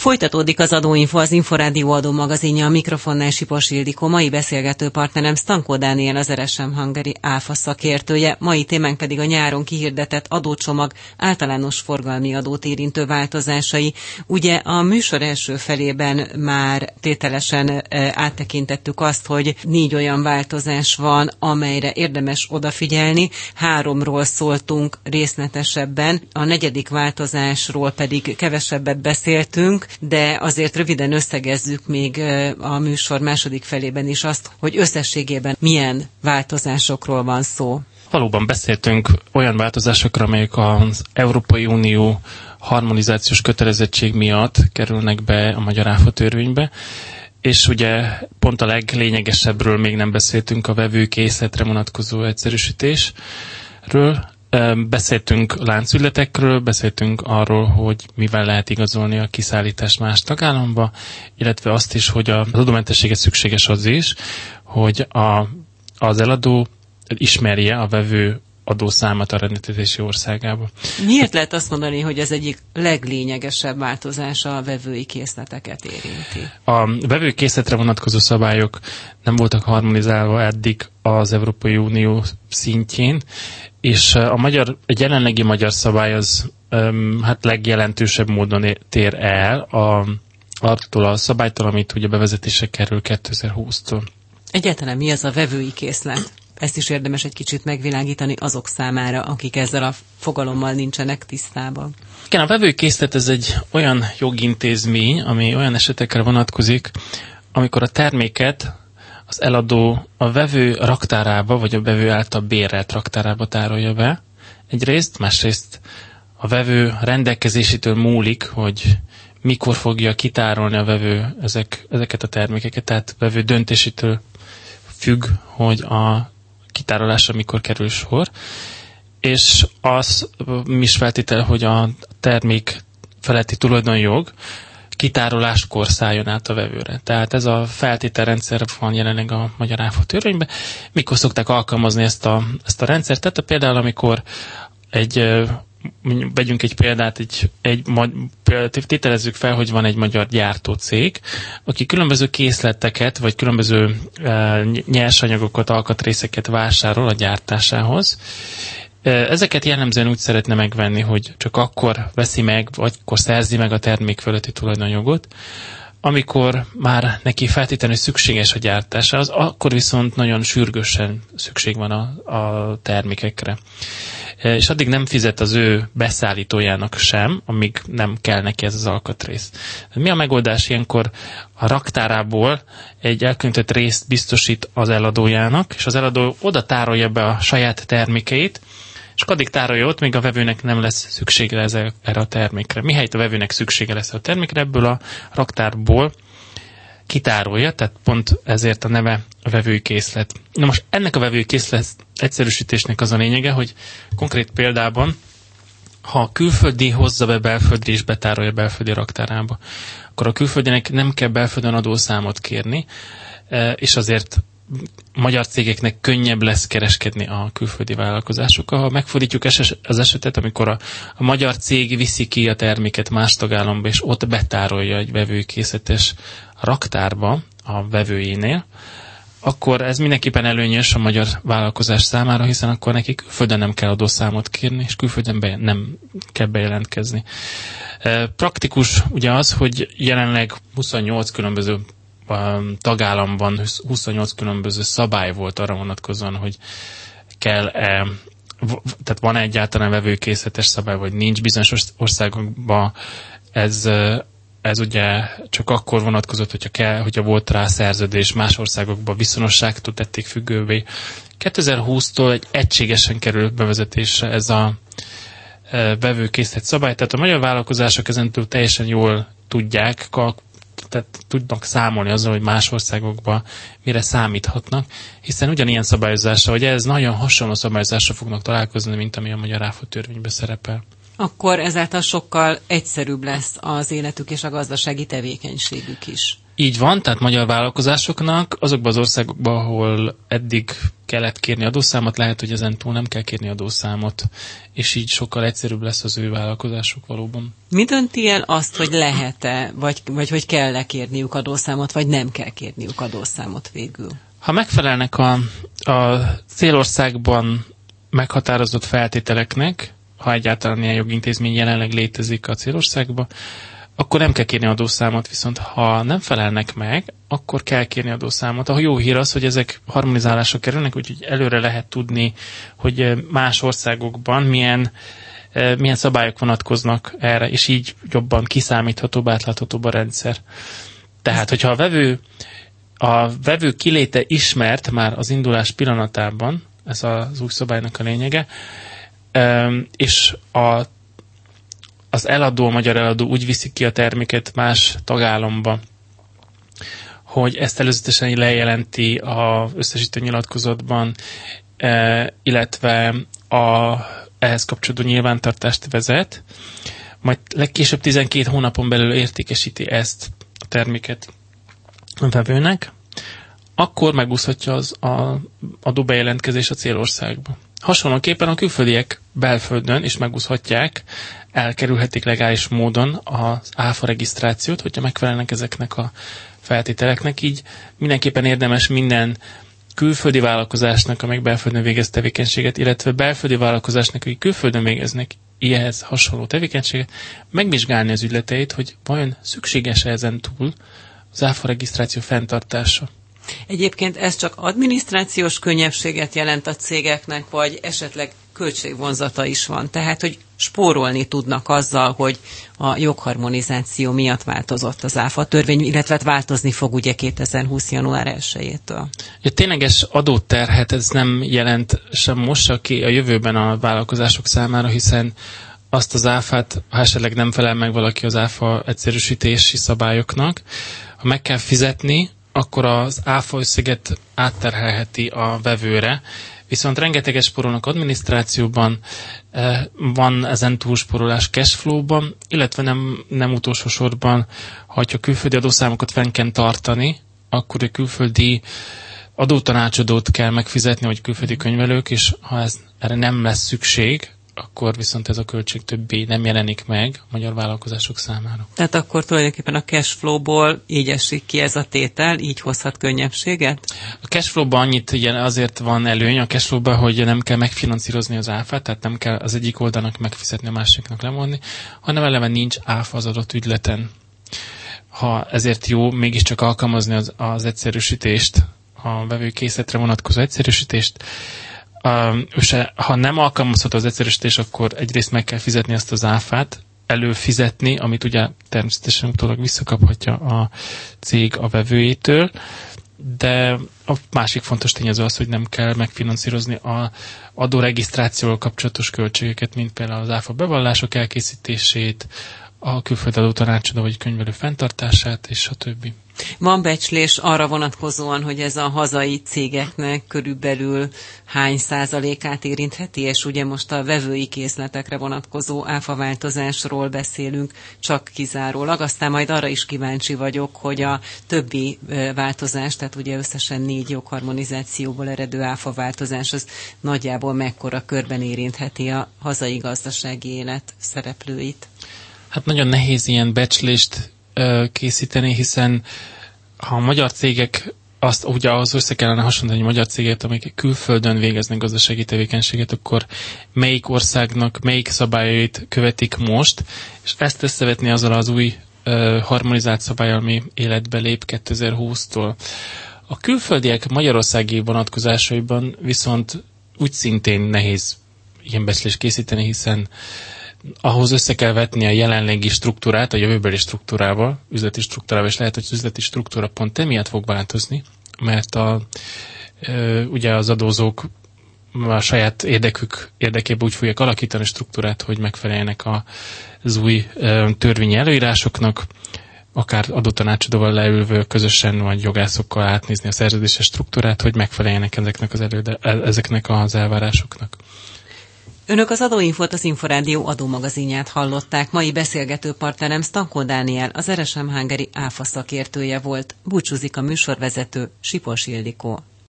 Folytatódik az Adóinfo, az Inforádió adómagazinja, a mikrofonnál Sipos Ildikó. Mai beszélgető partnerem Stankó Dániel, az RSM Hungary ÁFA szakértője. Mai témánk pedig a nyáron kihirdetett adócsomag általános forgalmi adót érintő változásai. Ugye a műsor első felében már tételesen áttekintettük azt, hogy 4 olyan változás van, amelyre érdemes odafigyelni. 3-ról szóltunk részletesebben, a 4. változásról pedig kevesebbet beszéltünk, de azért röviden összegezzük még a műsor második felében is azt, hogy összességében milyen változásokról van szó. Valóban beszéltünk olyan változásokra, amelyek az Európai Unió harmonizációs kötelezettség miatt kerülnek be a magyar áfa törvénybe, és ugye pont a leglényegesebbről még nem beszéltünk, a vevőkészletre vonatkozó egyszerűsítésről. Beszéltünk láncügyletekről, beszéltünk arról, hogy mivel lehet igazolni a kiszállítást más tagállamba, illetve azt is, hogy az adómentessége szükséges az is, hogy az eladó ismerje a vevő adószámot a rendeltetési országába. Miért lehet azt mondani, hogy ez egyik leglényegesebb változása a vevői készleteket érinti? A vevői készletre vonatkozó szabályok nem voltak harmonizálva eddig az Európai Unió szintjén, és a jelenlegi magyar szabály az legjelentősebb módon tér el attól a szabálytól, amit ugye bevezetése kerül 2020-tól. Egyáltalán mi az a vevői készlet? Ezt is érdemes egy kicsit megvilágítani azok számára, akik ezzel a fogalommal nincsenek tisztában. Igen, a vevői készlet ez egy olyan jogintézmény, ami olyan esetekre vonatkozik, amikor a terméket az eladó a vevő raktárába, vagy a vevő által bérelt raktárába tárolja be. Egyrészt, másrészt a vevő rendelkezésétől múlik, hogy mikor fogja kitárolni a vevő ezeket a termékeket, tehát a vevő döntésétől függ, hogy a kitárolásra mikor kerül sor, és az is feltétel, hogy a termék feletti tulajdonjog kitároláskor szálljon át a vevőre. Tehát ez a feltételrendszer van jelenleg a magyar áfa törvényben. Mikor szokták alkalmazni ezt a rendszert? Tehát például, amikor vegyünk egy példát, tételezzük fel, hogy van egy magyar gyártócég, aki különböző készleteket, vagy különböző nyersanyagokat, alkatrészeket vásárol a gyártásához. Ezeket jellemzően úgy szeretne megvenni, hogy csak akkor veszi meg, vagy akkor szerzi meg a termék fölötti tulajdonjogot, amikor már neki feltétlenül szükséges a gyártásához, akkor viszont nagyon sürgősen szükség van a termékekre. És addig nem fizet az ő beszállítójának sem, amíg nem kell neki ez az alkatrész. Mi a megoldás ilyenkor? A raktárából egy elkülönített részt biztosít az eladójának, és az eladó oda tárolja be a saját termékeit, és addig tárolja ott, még a vevőnek nem lesz szüksége erre a termékre. Mihelyt a vevőnek szüksége lesz a termékre, ebből a raktárból kitárolja, tehát pont ezért a neve a vevői készlet. Na most ennek a vevői készlet egyszerűsítésnek az a lényege, hogy konkrét példában, ha a külföldi hozza be belföldre és betárolja belföldi raktárába, akkor a külföldinek nem kell belföldön adószámot kérni, és azért magyar cégeknek könnyebb lesz kereskedni a külföldi vállalkozásokkal. Ha megfordítjuk az esetet, amikor a magyar cég viszi ki a terméket más tagállamba, és ott betárolja egy vevőkészletes raktárba a vevőjénél, akkor ez mindenképpen előnyös a magyar vállalkozás számára, hiszen akkor nekik külföldön nem kell adószámot kérni, és külföldön nem kell bejelentkezni. Praktikus ugye az, hogy jelenleg 28 különböző tagállamban 28 különböző szabály volt arra vonatkozóan, hogy tehát van egyáltalán vevőkészletes szabály, vagy nincs. Bizonyos országokban ez ugye csak akkor vonatkozott, hogyha volt rá szerződés, más országokban viszonosságtól tették függővé. 2020-tól egységesen került bevezetésre ez a vevőkészlet szabály, tehát a magyar vállalkozások ezentúl teljesen jól tehát tudnak számolni azzal, hogy más országokban mire számíthatnak, hiszen ugyanilyen szabályozásra, hogy ez nagyon hasonló szabályozásra fognak találkozni, mint ami a magyar áfa törvényben szerepel. Akkor ezáltal sokkal egyszerűbb lesz az életük és a gazdasági tevékenységük is. Így van, tehát magyar vállalkozásoknak azokban az országokban, ahol eddig kellett kérni adószámot, lehet, hogy ezentúl nem kell kérni adószámot, és így sokkal egyszerűbb lesz az ő vállalkozásuk valóban. Mi dönti el azt, hogy lehet-e, vagy hogy kell-e kérniük adószámot, vagy nem kell kérniük adószámot végül? Ha megfelelnek a célországban meghatározott feltételeknek, ha egyáltalán ilyen jogintézmény jelenleg létezik a célországban, akkor nem kell kérni adószámot, viszont ha nem felelnek meg, akkor kell kérni adószámot. A jó hír az, hogy ezek harmonizálásra kerülnek, úgyhogy előre lehet tudni, hogy más országokban milyen szabályok vonatkoznak erre, és így jobban kiszámíthatóbb, átláthatóbb a rendszer. Tehát, hogyha a vevő kiléte ismert már az indulás pillanatában, ez az új szabálynak a lényege, és az magyar eladó úgy viszi ki a terméket más tagállamba, hogy ezt előzetesen lejelenti az összesítő nyilatkozatban, illetve ehhez kapcsolódó nyilvántartást vezet, majd legkésőbb 12 hónapon belül értékesíti ezt a terméket a vevőnek, akkor megúszhatja az adóbejelentkezés a célországba. Hasonlóképpen a külföldiek belföldön is megúszhatják, elkerülhetik legális módon az áfa regisztrációt, hogyha megfelelnek ezeknek a feltételeknek. Így mindenképpen érdemes minden külföldi vállalkozásnak, amelyik belföldön végez tevékenységet, illetve belföldi vállalkozásnak, akik külföldön végeznek ilyenhez hasonló tevékenységet, megvizsgálni az ügyleteit, hogy vajon szükséges-e ezen túl az áfa regisztráció fenntartása. Egyébként ez csak adminisztrációs könnyebbséget jelent a cégeknek, vagy esetleg költségvonzata is van? Tehát, hogy spórolni tudnak azzal, hogy a jogharmonizáció miatt változott az áfa törvény, illetve változni fog ugye 2020. január 1-től. A tényleges adóterhet ez nem jelent sem most, se a jövőben a vállalkozások számára, hiszen azt az áfát, ha esetleg nem felel meg valaki az áfa egyszerűsítési szabályoknak, ha meg kell fizetni, akkor az áfa összeget átterhelheti a vevőre, viszont rengeteget spórolnak adminisztrációban, van ezen túlspórolás cashflow-ban, illetve nem utolsó sorban, ha külföldi adószámokat fenn kell tartani, akkor a külföldi adótanácsadót kell megfizetni, vagy külföldi könyvelők, és ha erre nem lesz szükség, akkor viszont ez a költség többé nem jelenik meg a magyar vállalkozások számára. Tehát akkor tulajdonképpen a cashflow-ból így esik ki ez a tétel, így hozhat könnyebbséget? A cashflow-ban annyit azért van előny a cashflow-ban, hogy nem kell megfinanszírozni az áfát, tehát nem kell az egyik oldalnak megfizetni, a másiknak levonni, hanem eleve nincs áfa az adott ügyleten. Ha ezért jó mégiscsak alkalmazni az egyszerűsítést, a vevőkészletre vonatkozó egyszerűsítést, ha nem alkalmazható az egyszerűsítés, akkor egyrészt meg kell fizetni ezt az áfát, előfizetni, amit ugye természetesen utólag visszakaphatja a cég a vevőjétől, de a másik fontos tényező az, hogy nem kell megfinanszírozni az adóregisztrációval kapcsolatos költségeket, mint például az áfa bevallások elkészítését, a külföldi adótanácsadó vagy könyvelő fenntartását, és a többi. Van becslés arra vonatkozóan, hogy ez a hazai cégeknek körülbelül hány százalékát érintheti, és ugye most a vevői készletekre vonatkozó áfaváltozásról beszélünk csak kizárólag, aztán majd arra is kíváncsi vagyok, hogy a többi változás, tehát ugye összesen 4 jogharmonizációból eredő áfaváltozás, az nagyjából mekkora körben érintheti a hazai gazdasági élet szereplőit? Hát nagyon nehéz ilyen becslést készíteni, hiszen ha a magyar cégek, azt ugye ahhoz össze kellene hasonlítani, hogy magyar cégek, amik külföldön végeznek gazdasági tevékenységet, akkor melyik országnak melyik szabályait követik most, és ezt összevetni azzal az új harmonizált szabály, ami életbe lép 2020-tól. A külföldiek magyarországi vonatkozásaiban viszont úgy szintén nehéz ilyen becslést készíteni, hiszen ahhoz össze kell vetni a jelenlegi struktúrát, a jövőbeli struktúrával, üzleti struktúrával, és lehet, hogy az üzleti struktúra pont emiatt fog változni, mert ugye az adózók a saját érdekében úgy fogják alakítani a struktúrát, hogy megfeleljenek az új törvényi előírásoknak, akár adótanácsadóval leülve közösen, vagy jogászokkal átnézni a szerződéses struktúrát, hogy megfeleljenek ezeknek az elvárásoknak. Önök az Adóinfót, az Inforádió adómagazinját hallották. Mai beszélgető partnerem Stankó Dániel, az RSM Hungary áfa szakértője volt. Búcsúzik a műsorvezető, Sipos Ildikó.